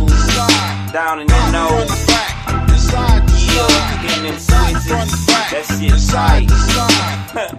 down in the nose. Yeah, in them switches, that shit tight.